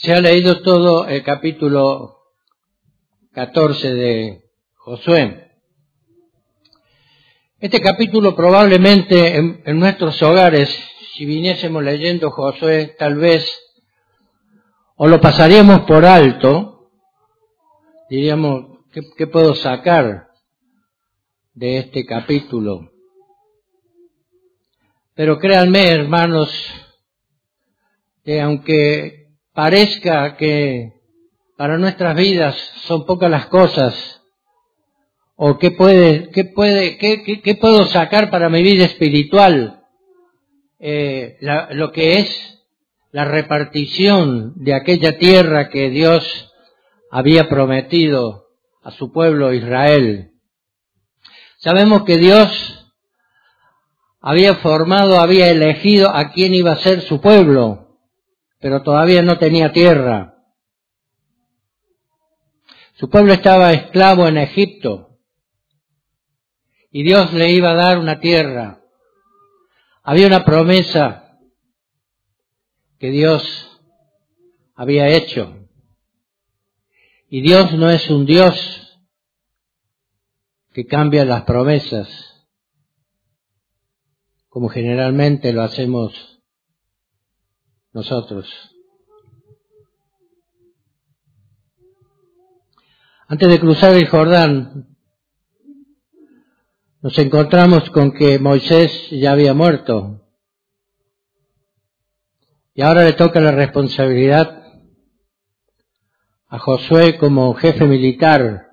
Se ha leído todo el capítulo 14 de Josué. Este capítulo probablemente en nuestros hogares, si viniésemos leyendo Josué, tal vez o lo pasaríamos por alto, diríamos, ¿qué puedo sacar de este capítulo? Pero créanme, hermanos, que aunque parezca que para nuestras vidas son pocas las cosas, o qué puedo sacar para mi vida espiritual, lo que es la repartición de aquella tierra que Dios había prometido a su pueblo Israel. Sabemos que Dios había elegido a quien iba a ser su pueblo, pero todavía no tenía tierra. Su pueblo estaba esclavo en Egipto y Dios le iba a dar una tierra. Había una promesa que Dios había hecho. Y Dios no es un Dios que cambia las promesas, como generalmente lo hacemos nosotros. Antes de cruzar el Jordán, nos encontramos con que Moisés ya había muerto. Y ahora le toca la responsabilidad a Josué como jefe militar,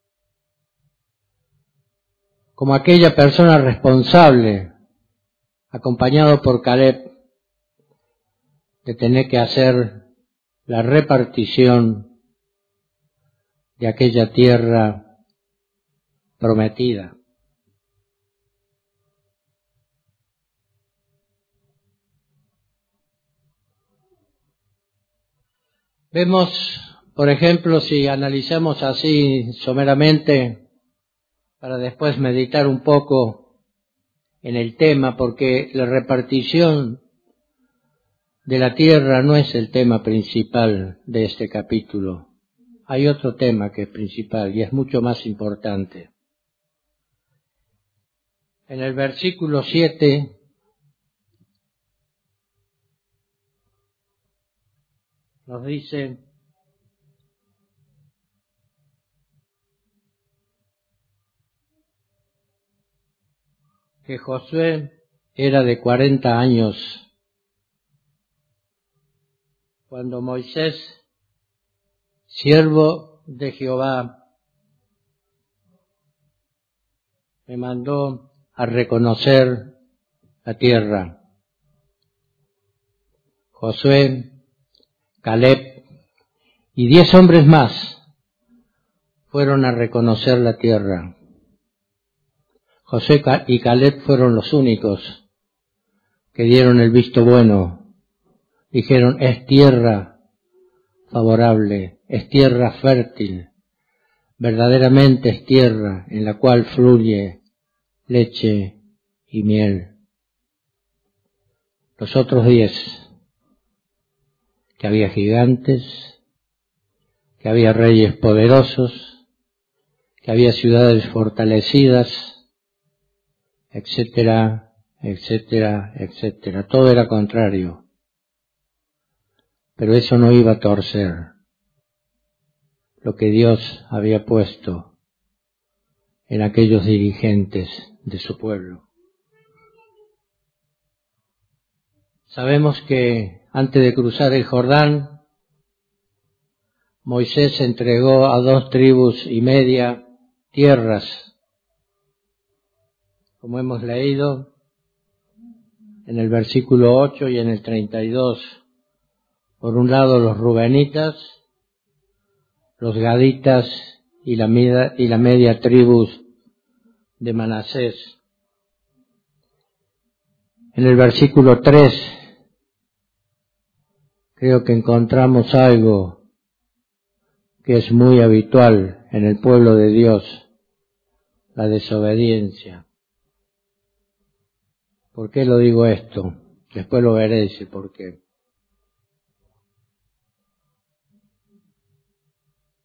como aquella persona responsable, acompañado por Caleb, de tener que hacer la repartición de aquella tierra prometida. Vemos, por ejemplo, si analizamos así someramente, para después meditar un poco en el tema, porque la repartición de la tierra no es el tema principal de este capítulo. Hay otro tema que es principal y es mucho más importante. En el versículo 7 nos dice: que Josué era de 40 años cuando Moisés, siervo de Jehová, me mandó a reconocer la tierra. Josué, Caleb y 10 hombres más fueron a reconocer la tierra. Josué y Caleb fueron los únicos que dieron el visto bueno. Dijeron, es tierra favorable, es tierra fértil, verdaderamente es tierra en la cual fluye leche y miel. Los otros 10, que había gigantes, que había reyes poderosos, que había ciudades fortalecidas, etcétera, etcétera, etcétera. Todo era contrario. Pero eso no iba a torcer lo que Dios había puesto en aquellos dirigentes de su pueblo. Sabemos que antes de cruzar el Jordán, Moisés entregó a 2 tribus y media tierras, como hemos leído en el versículo 8 y en el 32. Por un lado los rubenitas, los gaditas y la media tribu de Manasés. En el versículo 3 creo que encontramos algo que es muy habitual en el pueblo de Dios, la desobediencia. ¿Por qué lo digo esto? Después lo veréis por qué.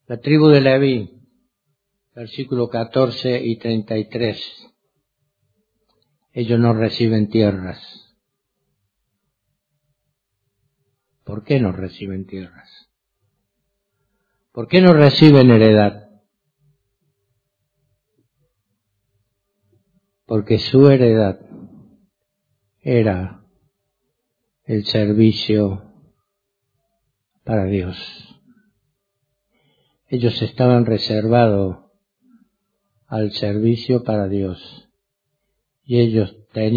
La tribu de Leví, versículos 14 y 33. Ellos no reciben tierras. ¿Por qué no reciben tierras? ¿Por qué no reciben heredad? Porque su heredad era el servicio para Dios. Ellos estaban reservados al servicio para Dios y ellos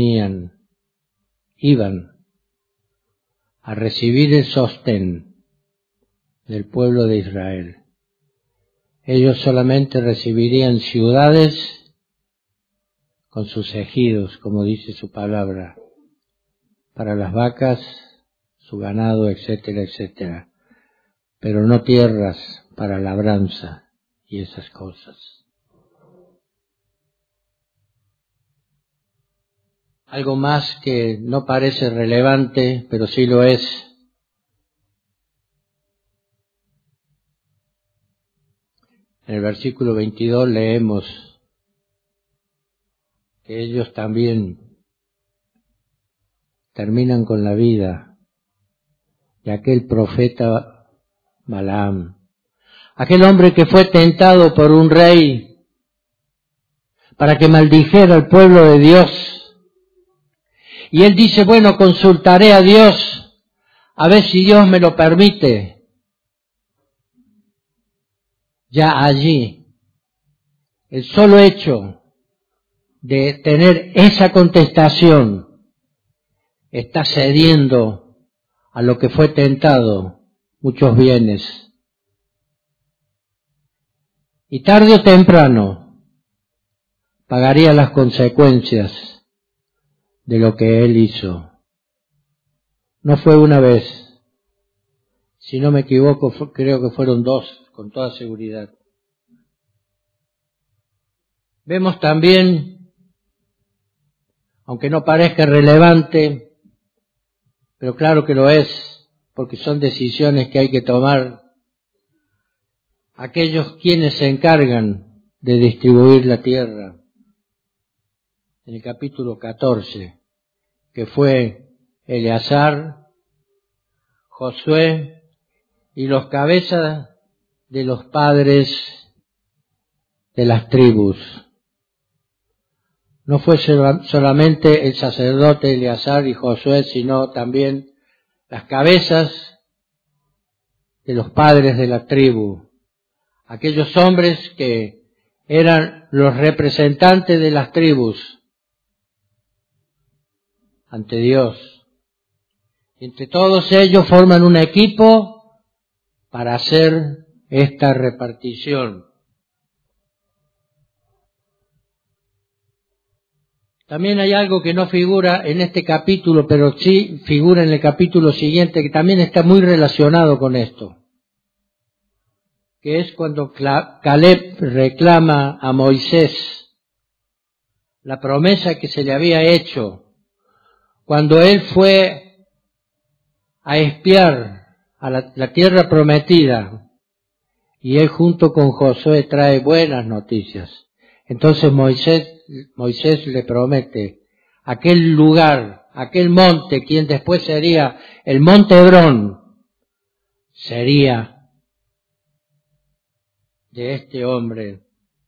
iban a recibir el sostén del pueblo de Israel. Ellos solamente recibirían ciudades con sus ejidos, como dice su palabra, para las vacas, su ganado, etcétera, etcétera, pero no tierras para labranza y esas cosas. Algo más que no parece relevante, pero sí lo es. En el versículo 22 leemos que ellos también terminan con la vida de aquel profeta Balaam, aquel hombre que fue tentado por un rey para que maldijera al pueblo de Dios. Y él dice, bueno, consultaré a Dios, a ver si Dios me lo permite. Ya allí, el solo hecho de tener esa contestación está cediendo a lo que fue tentado, muchos bienes. Y tarde o temprano pagaría las consecuencias de lo que él hizo. No fue una vez, si no me equivoco, creo que fueron dos, con toda seguridad. Vemos también, aunque no parezca relevante, pero claro que lo es, porque son decisiones que hay que tomar, aquellos quienes se encargan de distribuir la tierra. En el capítulo 14, que fue Eleazar, Josué y los cabezas de los padres de las tribus. No fue solamente el sacerdote Eleazar y Josué, sino también las cabezas de los padres de la tribu. Aquellos hombres que eran los representantes de las tribus ante Dios. Entre todos ellos forman un equipo para hacer esta repartición. También hay algo que no figura en este capítulo, pero sí figura en el capítulo siguiente, que también está muy relacionado con esto, que es cuando Caleb reclama a Moisés la promesa que se le había hecho cuando él fue a espiar a la tierra prometida, y él junto con Josué trae buenas noticias. Entonces Moisés le promete aquel lugar, aquel monte, quien después sería el monte Hebrón, sería de este hombre,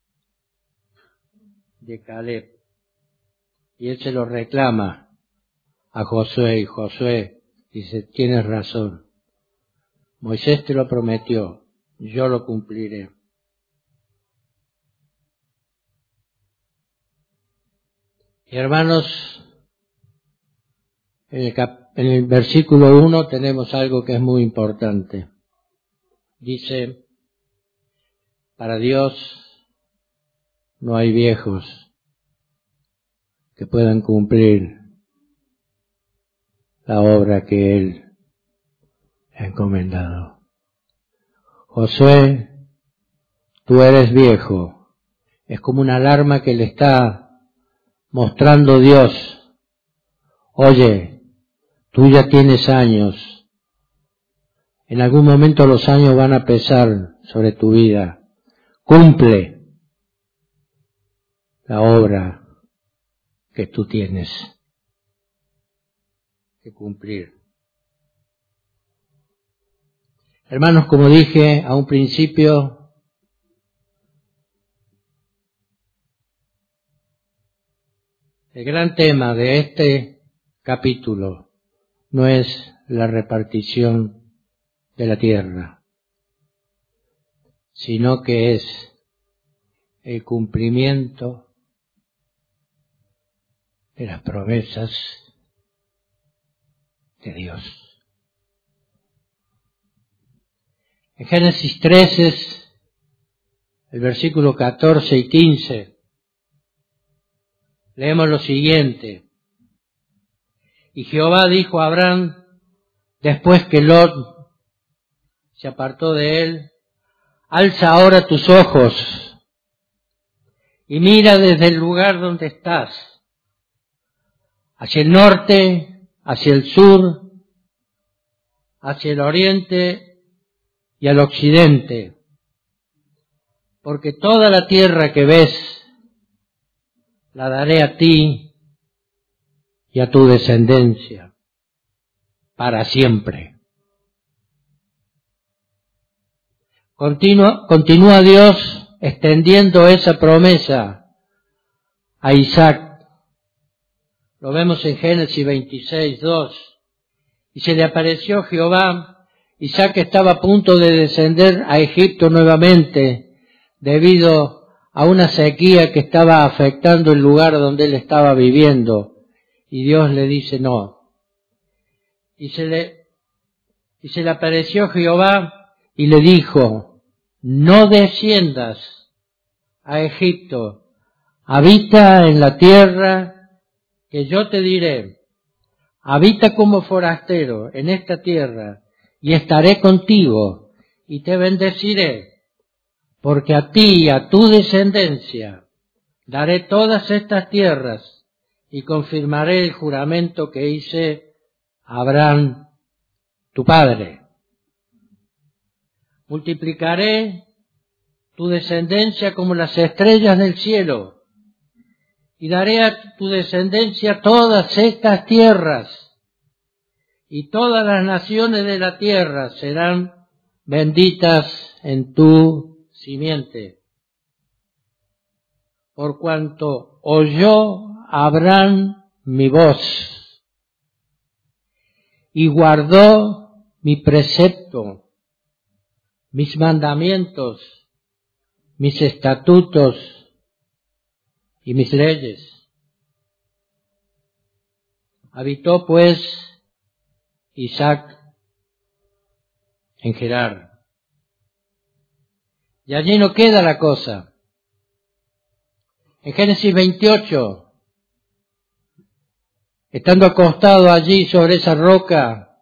de Caleb. Y él se lo reclama a Josué, y Josué dice, tienes razón, Moisés te lo prometió, yo lo cumpliré. Y hermanos, en el versículo 1 tenemos algo que es muy importante. Dice, para Dios no hay viejos que puedan cumplir la obra que Él ha encomendado. Josué, tú eres viejo. Es como una alarma que le está mostrando Dios. Oye, tú ya tienes años. En algún momento los años van a pesar sobre tu vida. Cumple la obra que tú tienes que cumplir. Hermanos, como dije a un principio, el gran tema de este capítulo no es la repartición de la tierra, sino que es el cumplimiento de las promesas de Dios. En Génesis 13, el versículo 14 y 15, leemos lo siguiente. Y Jehová dijo a Abraham, después que Lot se apartó de él, alza ahora tus ojos y mira desde el lugar donde estás, hacia el norte, hacia el sur, hacia el oriente y al occidente, porque toda la tierra que ves la daré a ti y a tu descendencia para siempre. Continúa Dios extendiendo esa promesa a Isaac. Lo vemos en Génesis 26:2. Y se le apareció Jehová. Isaac estaba a punto de descender a Egipto nuevamente debido a una sequía que estaba afectando el lugar donde él estaba viviendo. Y Dios le dice no. Y se le apareció Jehová y le dijo, no desciendas a Egipto, habita en la tierra que yo te diré, habita como forastero en esta tierra, y estaré contigo, y te bendeciré, porque a ti y a tu descendencia daré todas estas tierras, y confirmaré el juramento que hice a Abraham, tu padre. Multiplicaré tu descendencia como las estrellas del cielo, y daré a tu descendencia todas estas tierras, y todas las naciones de la tierra serán benditas en tu simiente. Por cuanto oyó Abraham mi voz, y guardó mi precepto, mis mandamientos, mis estatutos y mis leyes. Habitó pues Isaac en Gerar. Y allí no queda la cosa. En Génesis 28, estando acostado allí sobre esa roca,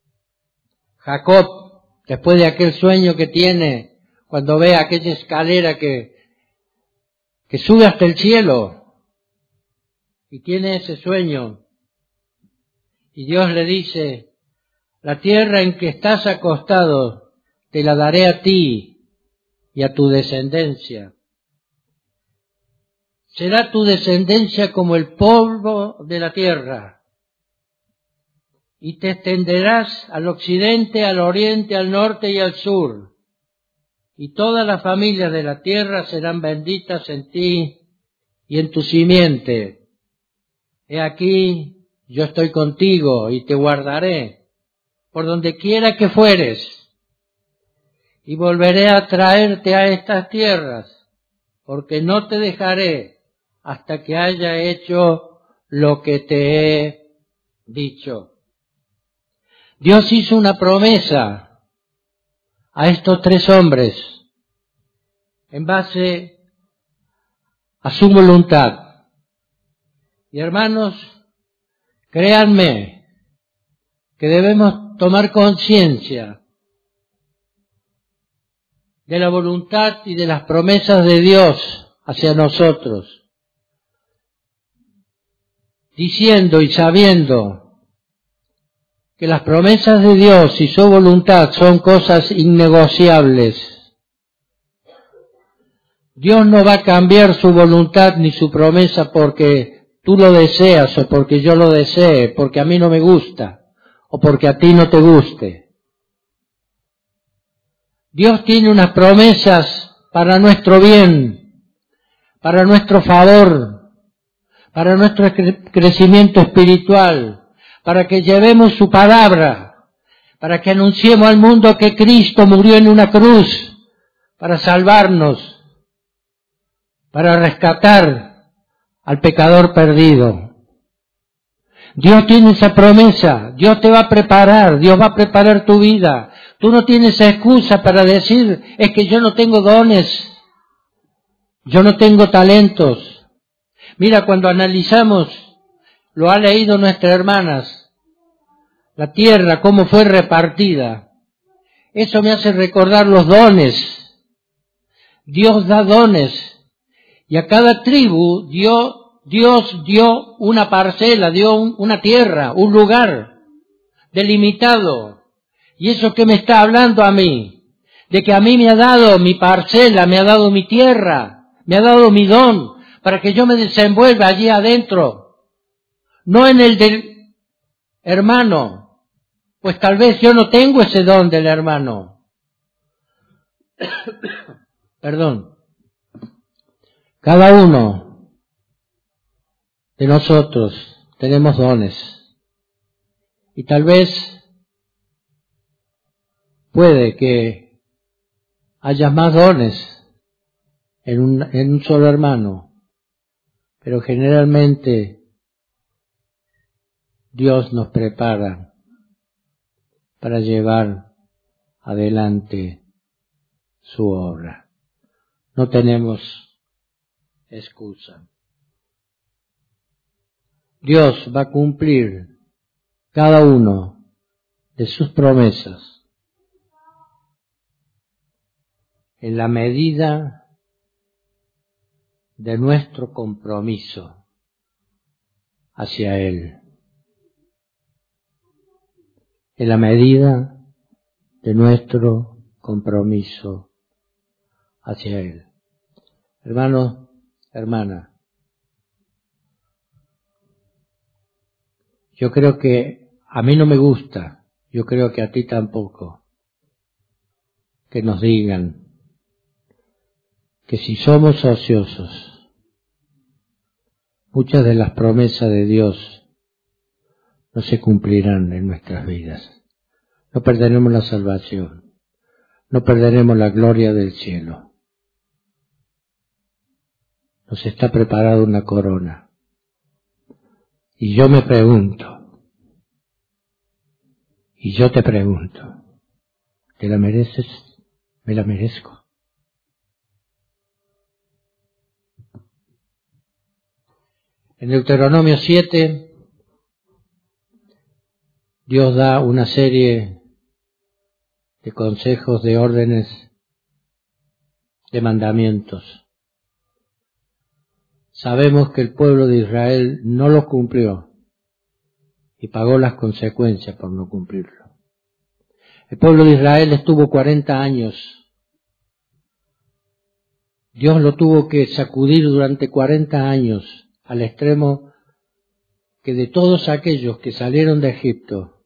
Jacob, después de aquel sueño que tiene, cuando ve aquella escalera que sube hasta el cielo, y tiene ese sueño, y Dios le dice, la tierra en que estás acostado te la daré a ti y a tu descendencia. Será tu descendencia como el polvo de la tierra, y te extenderás al occidente, al oriente, al norte y al sur, y todas las familias de la tierra serán benditas en ti y en tu simiente. He aquí, yo estoy contigo y te guardaré por donde quiera que fueres, y volveré a traerte a estas tierras, porque no te dejaré hasta que haya hecho lo que te he dicho. Dios hizo una promesa a estos tres hombres en base a su voluntad. Y hermanos, créanme que debemos tomar conciencia de la voluntad y de las promesas de Dios hacia nosotros, diciendo y sabiendo que las promesas de Dios y su voluntad son cosas innegociables, Dios no va a cambiar su voluntad ni su promesa porque tú lo deseas o porque yo lo desee, porque a mí no me gusta o porque a ti no te guste. Dios tiene unas promesas para nuestro bien, para nuestro favor, para nuestro crecimiento espiritual, para que llevemos su palabra, para que anunciemos al mundo que Cristo murió en una cruz para salvarnos, para rescatar al pecador perdido. Dios tiene esa promesa, Dios te va a preparar, Dios va a preparar tu vida. Tú no tienes excusa para decir, es que yo no tengo dones, yo no tengo talentos. Mira, cuando analizamos, lo ha leído nuestras hermanas, la tierra, cómo fue repartida. Eso me hace recordar los dones. Dios da dones. Y a cada tribu Dios dio una parcela, dio una tierra, un lugar delimitado. ¿Y eso qué me está hablando a mí? De que a mí me ha dado mi parcela, me ha dado mi tierra, me ha dado mi don, para que yo me desenvuelva allí adentro. No en el del hermano, pues tal vez yo no tengo ese don del hermano. Perdón. Cada uno de nosotros tenemos dones y tal vez puede que haya más dones en un solo hermano, pero generalmente Dios nos prepara para llevar adelante su obra. No tenemos excusa. Dios va a cumplir cada uno de sus promesas en la medida de nuestro compromiso hacia Él. En la medida de nuestro compromiso hacia Él. Hermanos, hermana, yo creo que a mí no me gusta, yo creo que a ti tampoco, que nos digan que si somos ociosos, muchas de las promesas de Dios no se cumplirán en nuestras vidas. No perderemos la salvación, no perderemos la gloria del cielo. Nos está preparada una corona. Y yo me pregunto, y yo te pregunto, ¿te la mereces? ¿Me la merezco? En Deuteronomio 7, Dios da una serie de consejos, de órdenes, de mandamientos. Sabemos que el pueblo de Israel no lo cumplió y pagó las consecuencias por no cumplirlo. El pueblo de Israel estuvo 40 años. Dios lo tuvo que sacudir durante 40 años, al extremo que de todos aquellos que salieron de Egipto,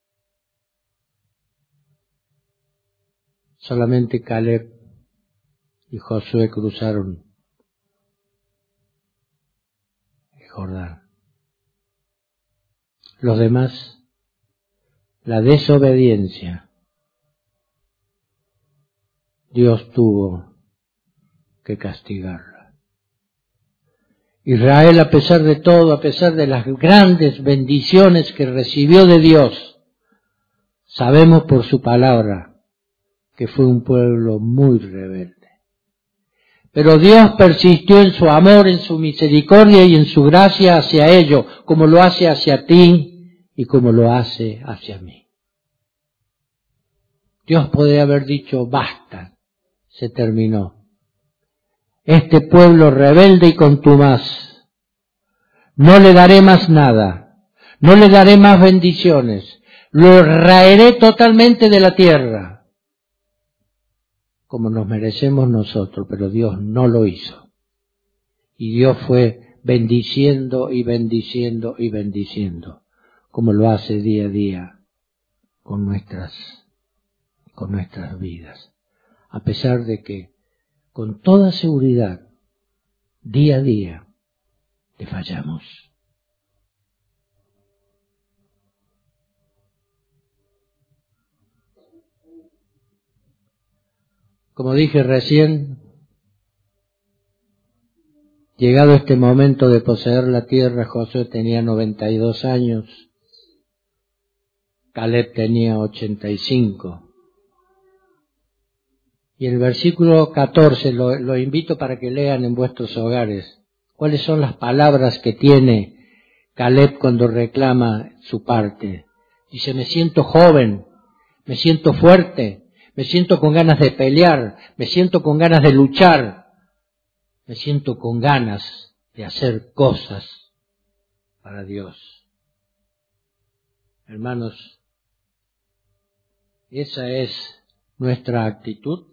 solamente Caleb y Josué cruzaron Jordán. Los demás, la desobediencia, Dios tuvo que castigarla. Israel, a pesar de todo, a pesar de las grandes bendiciones que recibió de Dios, sabemos por su palabra que fue un pueblo muy rebelde. Pero Dios persistió en su amor, en su misericordia y en su gracia hacia ellos, como lo hace hacia ti y como lo hace hacia mí. Dios podría haber dicho, basta, se terminó. Este pueblo rebelde y contumaz, no le daré más nada, no le daré más bendiciones, lo raeré totalmente de la tierra. como nos merecemos nosotros, pero Dios no lo hizo. Y Dios fue bendiciendo y bendiciendo y bendiciendo, como lo hace día a día con nuestras vidas. A pesar de que, con toda seguridad, día a día, le fallamos. Como dije recién, llegado este momento de poseer la tierra, Josué tenía 92 años, Caleb tenía 85. Y el versículo 14 lo invito para que lean en vuestros hogares. ¿Cuáles son las palabras que tiene Caleb cuando reclama su parte? Dice, me siento joven, me siento fuerte, me siento con ganas de pelear, me siento con ganas de luchar, me siento con ganas de hacer cosas para Dios. Hermanos, esa es nuestra actitud.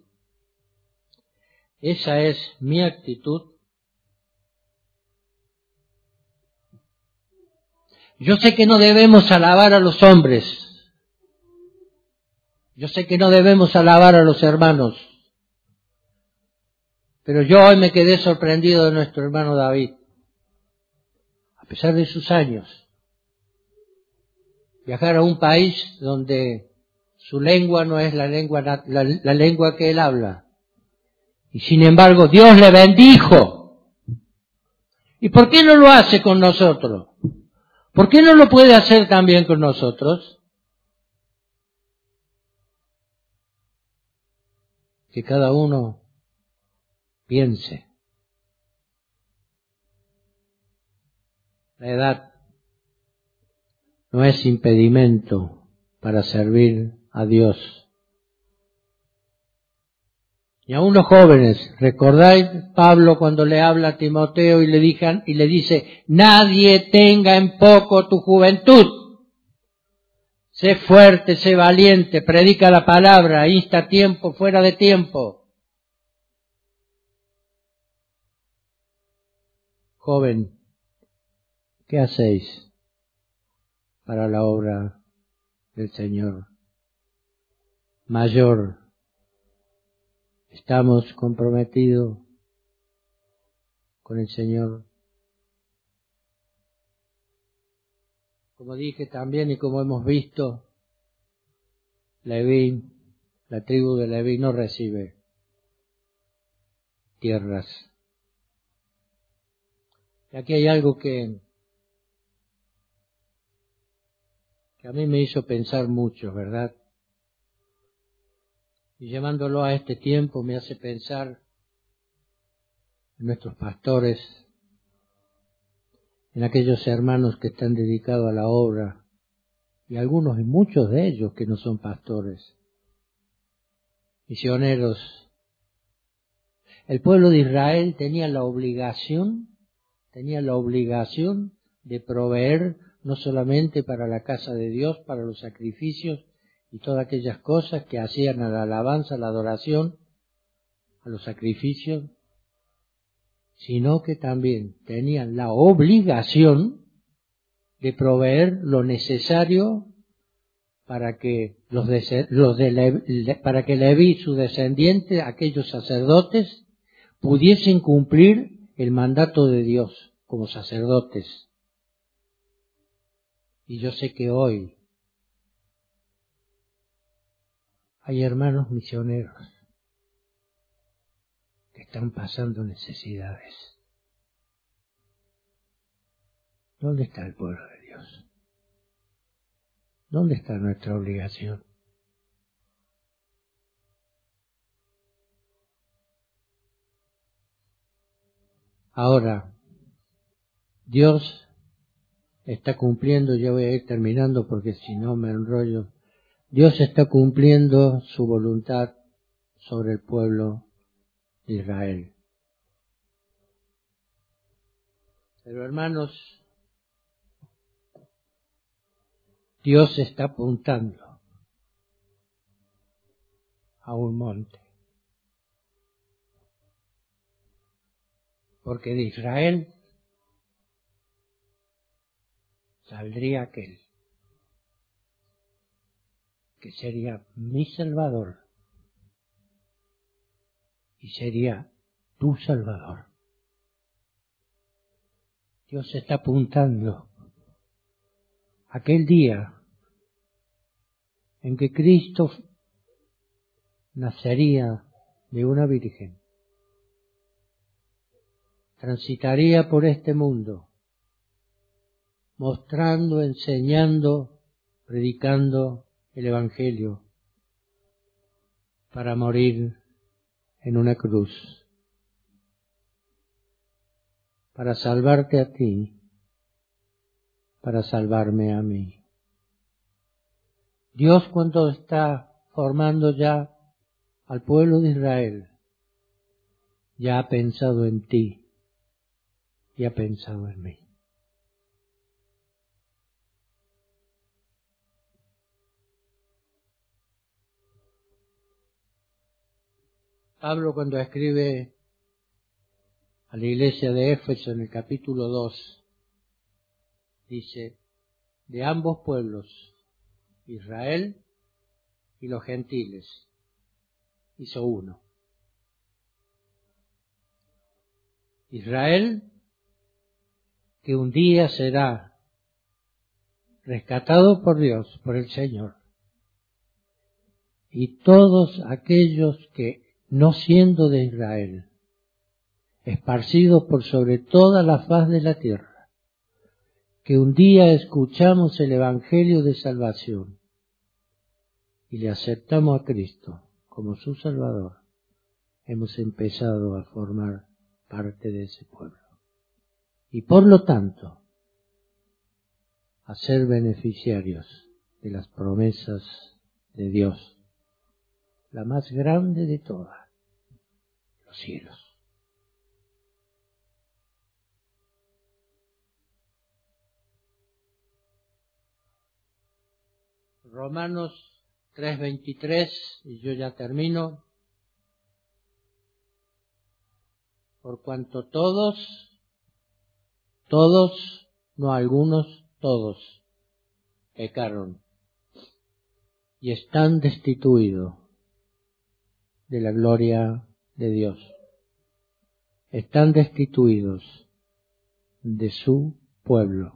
Esa es mi actitud. Yo sé que no debemos alabar a los hombres. Yo sé que no debemos alabar a los hermanos. Pero yo hoy me quedé sorprendido de nuestro hermano David. A pesar de sus años, viajar a un país donde su lengua no es la lengua que él habla. Y sin embargo, Dios le bendijo. ¿Y por qué no lo hace con nosotros? ¿Por qué no lo puede hacer también con nosotros? Que cada uno piense. La edad no es impedimento para servir a Dios. Y aún los jóvenes, ¿recordáis Pablo cuando le habla a Timoteo y le dice, nadie tenga en poco tu juventud? Sé fuerte, sé valiente, predica la palabra, insta a tiempo, fuera de tiempo. Joven, ¿qué hacéis para la obra del Señor? Mayor, ¿estamos comprometidos con el Señor? Como dije también y como hemos visto, Leví, la tribu de Leví no recibe tierras. Y aquí hay algo que a mí me hizo pensar mucho, ¿verdad? Y llevándolo a este tiempo me hace pensar en nuestros pastores, en aquellos hermanos que están dedicados a la obra, y algunos y muchos de ellos que no son pastores, misioneros. El pueblo de Israel tenía la obligación de proveer no solamente para la casa de Dios, para los sacrificios y todas aquellas cosas que hacían a la alabanza, a la adoración, a los sacrificios, sino que también tenían la obligación de proveer lo necesario para que para que Leví y sus descendientes, aquellos sacerdotes, pudiesen cumplir el mandato de Dios como sacerdotes. Y yo sé que hoy hay hermanos misioneros que están pasando necesidades. ¿Dónde está el pueblo de Dios? ¿Dónde está nuestra obligación? Ahora, Dios está cumpliendo, ya voy a ir terminando porque si no me enrollo. Dios está cumpliendo su voluntad sobre el pueblo de Israel. Pero hermanos, Dios está apuntando a un monte. porque de Israel saldría aquel que sería mi Salvador y sería tu Salvador. Dios está apuntando a aquel día en que Cristo nacería de una virgen, transitaría por este mundo, mostrando, enseñando, predicando el Evangelio, para morir en una cruz, para salvarte a ti, para salvarme a mí. Dios, cuando está formando ya al pueblo de Israel, ya ha pensado en ti y ha pensado en mí. Pablo, cuando escribe a la iglesia de Éfeso en el capítulo 2, dice: de ambos pueblos, Israel y los gentiles, hizo uno. Israel, que un día será rescatado por Dios, por el Señor, y todos aquellos que, no siendo de Israel, esparcidos por sobre toda la faz de la tierra, que un día escuchamos el Evangelio de salvación y le aceptamos a Cristo como su Salvador, hemos empezado a formar parte de ese pueblo. Y por lo tanto, a ser beneficiarios de las promesas de Dios, la más grande de todas, los cielos. Romanos 3:23, y yo ya termino. Por cuanto todos, no algunos, todos, pecaron y están destituidos de la gloria de Dios. Están destituidos de su pueblo.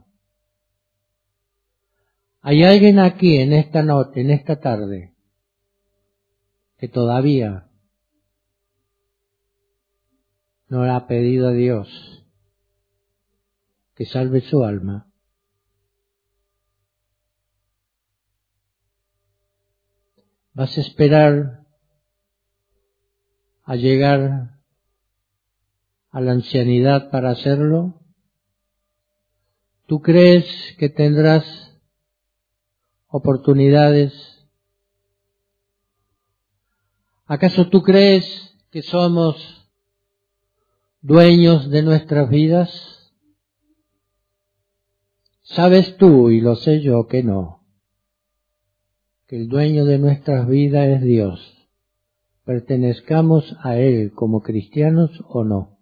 Hay alguien aquí en esta noche, en esta tarde, que todavía no le ha pedido a Dios que salve su alma. ¿Vas a esperar a llegar a la ancianidad para hacerlo? ¿Tú crees que tendrás oportunidades? ¿Acaso tú crees que somos dueños de nuestras vidas? Sabes tú, y lo sé yo, que no, que el dueño de nuestras vidas es Dios, pertenezcamos a Él como cristianos o no.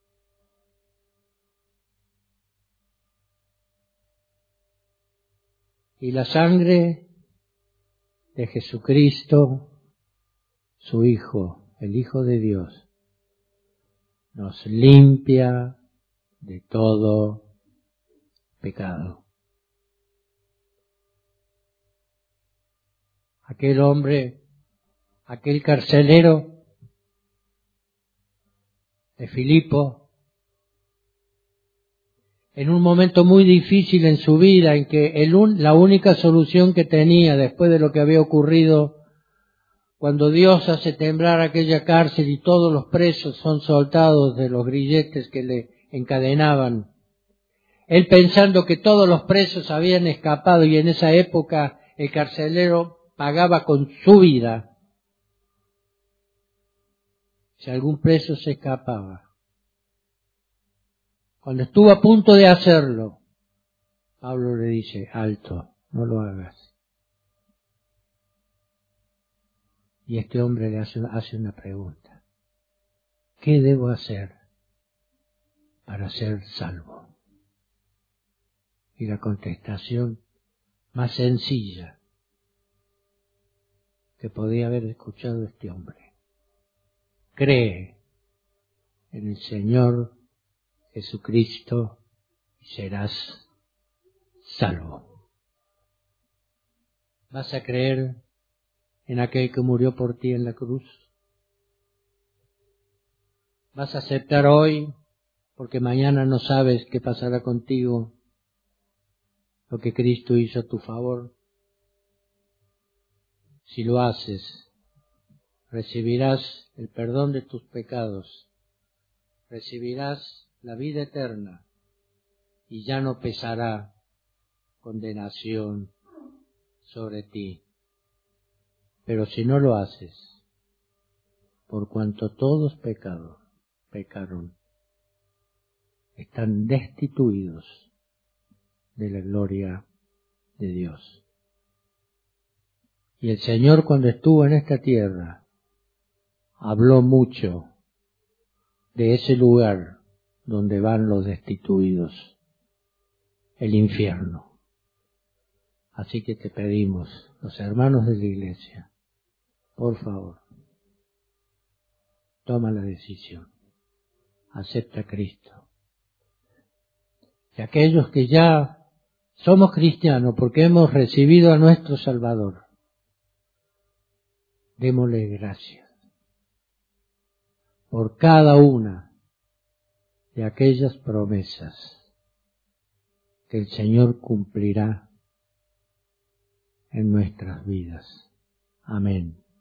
Y la sangre de Jesucristo, su Hijo, el Hijo de Dios, nos limpia de todo pecado. Aquel hombre, aquel carcelero de Filipo, en un momento muy difícil en su vida, en que la única solución que tenía después de lo que había ocurrido, cuando Dios hace temblar aquella cárcel y todos los presos son soltados de los grilletes que le encadenaban, él pensando que todos los presos habían escapado, y en esa época el carcelero pagaba con su vida si algún preso se escapaba. Cuando estuvo a punto de hacerlo, Pablo le dice: alto, no lo hagas. Y este hombre le hace una pregunta: ¿qué debo hacer para ser salvo? Y la contestación más sencilla que podía haber escuchado este hombre: cree en el Señor Jesucristo y serás salvo. ¿Vas a creer en aquel que murió por ti en la cruz? ¿Vas a aceptar hoy, porque mañana no sabes qué pasará contigo, lo que Cristo hizo a tu favor? Si lo haces, recibirás el perdón de tus pecados, recibirás la vida eterna y ya no pesará condenación sobre ti. Pero si no lo haces, por cuanto todos pecaron, están destituidos de la gloria de Dios. Y el Señor, cuando estuvo en esta tierra, habló mucho de ese lugar donde van los destituidos, el infierno. Así que te pedimos, los hermanos de la iglesia, por favor, toma la decisión, acepta a Cristo. Y aquellos que ya somos cristianos porque hemos recibido a nuestro Salvador, démosle gracias por cada una de aquellas promesas que el Señor cumplirá en nuestras vidas. Amén.